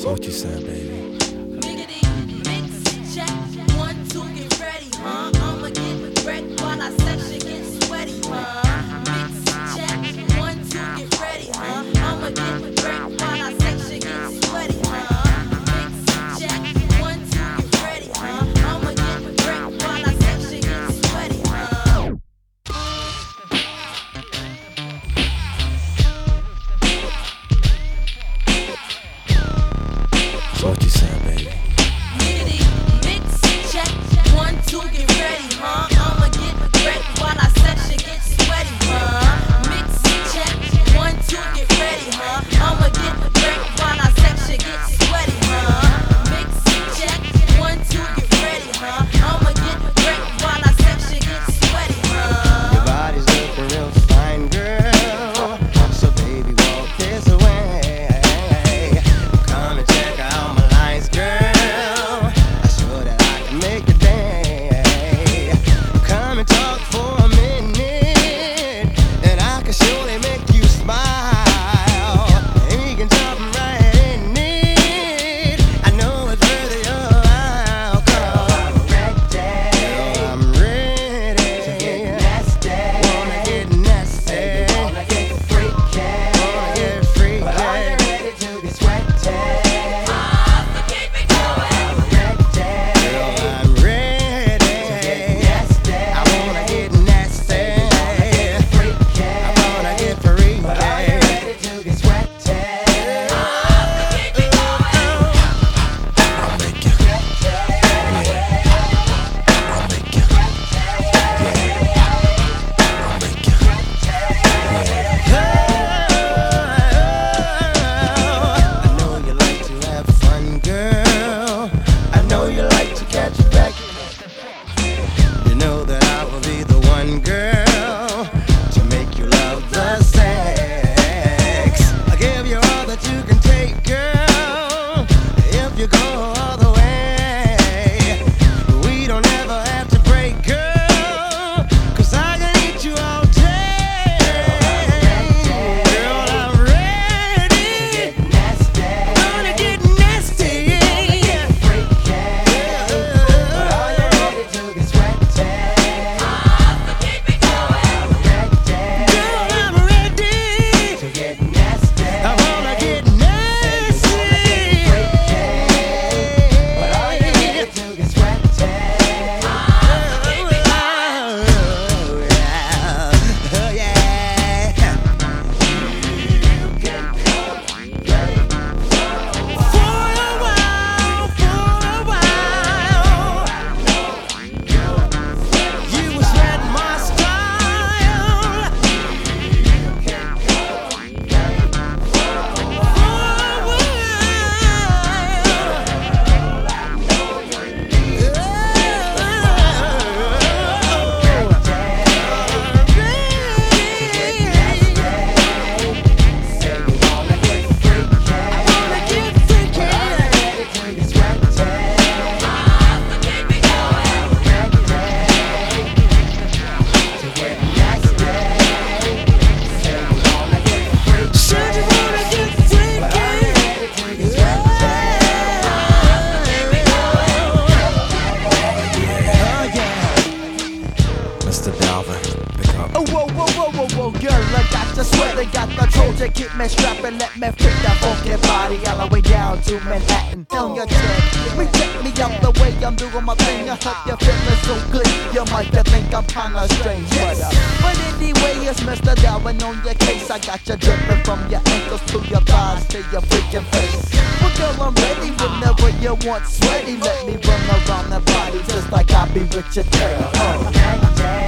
So what you saying, baby? Miggity, mix, check, 1, 2, get ready, huh? I'ma get wrecked while I section get sweaty, huh? Mix, check, 1, 2, get ready, huh? I'ma get wrecked while I section get sweaty, huh? Mix, check, 1, 2, get ready, huh? I'ma get wrecked while I section get sweaty, huh? So what you saying, baby? Miggity, mix, check, 1, 2, get ready, huh? I'ma get wrecked while I section get sweaty, huh? Mix, check, 1, 2, get ready, huh? I'ma get wrecked while I section get sweaty, huh? Mix, check, 1, 2, get ready, huh? I'ma get wrecked while I section get sweaty, huh? Your body's looking real fine, girl. So baby, walk this way. Come and check out my lines, girl. I sure that I can make your day. Come and talk for a minute, and I can surely make you smile. And we can jump right in it. I know it's worth your while. I'm ready. I'm ready to get nasty. Wanna get nasty. Wanna get freaky. Wanna get freaky. But are you ready to get sweaty? Girl, I'm ready to get nasty. I wanna get nasty. I wanna get freaky. But are you ready to get sweaty? I'll make you. I'll make you. I'll make you. I know you like to have fun, girl. I know you like to catch a back. You know that I will be the one, girl, to make you love the sex. I'll give you all that you can take, girl, if you go all the way. We don't ever have to break, girl, 'cause I can eat you all day. Girl, I'm ready. Gonna get nasty. Girl, I'm ready to get nasty. I wanna get nasty. But are you ready to get sweaty? Oh yeah. For a while, you was read my style. Mr. Dalvin, pick up. Oh, whoa, whoa, whoa, whoa, whoa, girl, I got the sweat, I got the Trojan, keep me strapped and let me fit that funky body all the way down to Manhattan. On your check, me check me out the way I'm doing my thing. I hope you're feeling so good, you might think I'm kinda strange, but anyway, it's Mr. Darwin on your case. I got you dripping from your ankles to your thighs to your freaking face. Well, girl, I'm ready whenever you want sweaty. Let me run around that body just like I be with your girl.